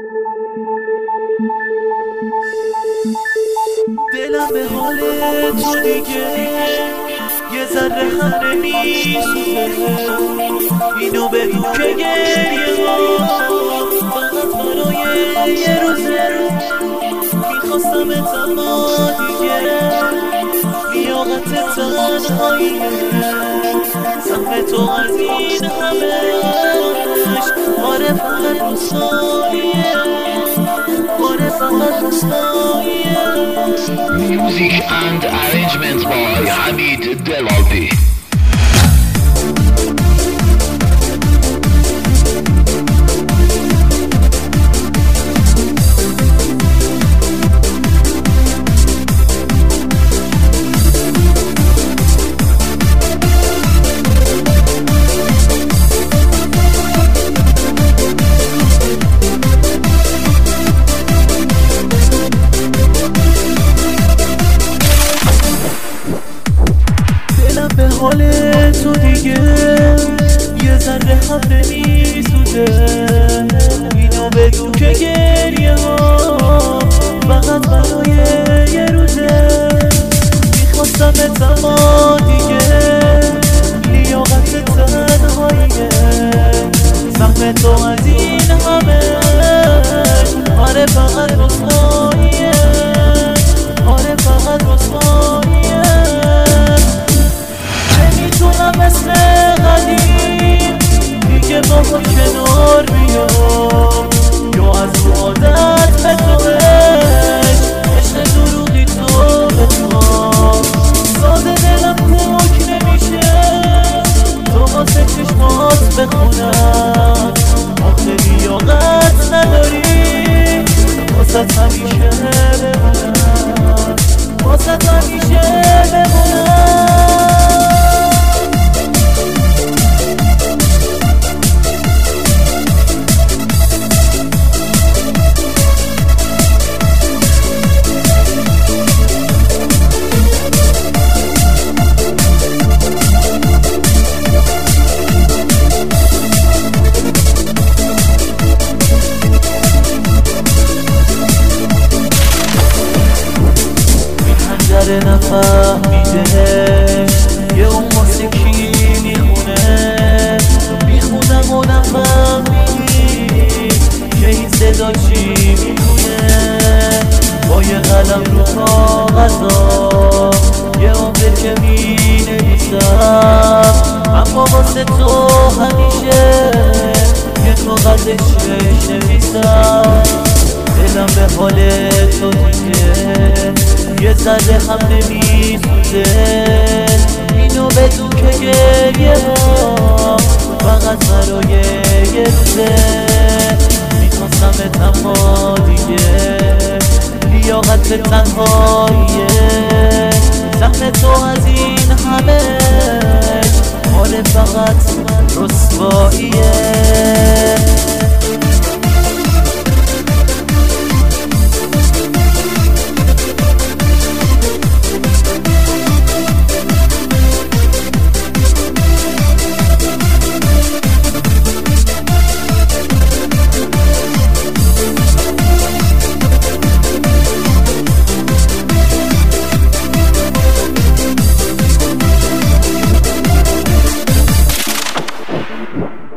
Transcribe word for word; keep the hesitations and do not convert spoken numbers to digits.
دلم به حال تو دیگه یه ذره هم نمیسوزه، اینو بدون که گریه ها فقط برای یه روزه. میخواستم اما دیگه لیاقت تنهاییه، سهم تو از این همش آره فقط روستاییه، آره فقط روستاییه. Music and arrangements by Hamid Delalpi. به حال تو دیگه یه ذره هم نمیسوزه، اینو بدون که گریه ها فقط برای یه روزه. میخواستم اما دیگه لیاقت تنهاییه، سهم تو از این همه آره فقط رسواییه، آره فقط رسواییه. مثل قدیم دیگه با ما کنار بیام، یا از رو عادت به تو عشق عشق دروغی تو به تو ساده دلم پاک نمیشه تو واسه چشمات بخونم، آخه لیاقت نداری واسه همیشه بمونم، واسه همیشه بمونم. داره نفهمیده یه اون واسه کی میخونه، میخونم و نفهمیدی که این صدا چی میکنه. با یه قلم رو کاغذا یه عمر که مینویسم، اما واسه تو همیشه یه کاغذ شش نویسم. دلم به حال تو دیگه یه ذره هم نمیسوزه، اینو بدون که گریه ها فقط برای یه روزه. میخواستم اما دیگه لیاقت تنهاییه، سهم تو از این همه آره فقط رسواییه. We'll be right back.